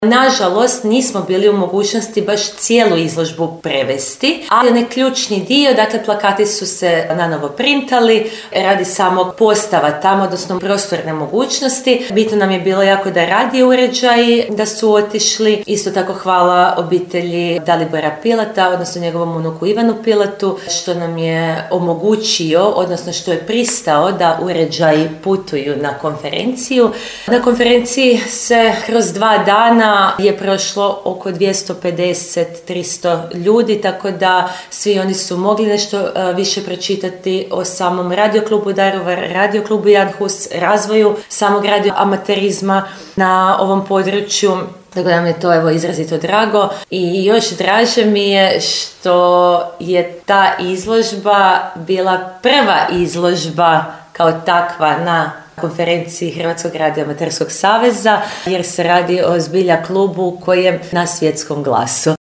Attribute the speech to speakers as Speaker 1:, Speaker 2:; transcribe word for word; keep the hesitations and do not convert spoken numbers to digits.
Speaker 1: Nažalost, nismo bili u mogućnosti baš cijelu izložbu prevesti, ali onaj ključni dio, dakle plakati su se nanovo printali radi samog postava tamo, odnosno prostorne mogućnosti. Bitno nam je bilo jako da radi uređaji, da su otišli. Isto tako hvala obitelji Dalibora Pilata, odnosno njegovom unuku Ivanu Pilatu, što nam je omogućio, odnosno što je pristao da uređaji putuju na konferenciju. Na konferenciji se kroz dva dana je prošlo oko dvjesto pedeset do tristo ljudi, tako da svi oni su mogli nešto više pročitati o samom radioklubu Daruvar, radioklubu Jan Hus, razvoju samog radioamaterizma na ovom području. Tako da nam je to evo izrazito drago i još draže mi je što je ta izložba bila prva izložba kao takva na konferenciji Hrvatskog radioamaterskog saveza, jer se radi o zbilja klubu koji je na svjetskom glasu.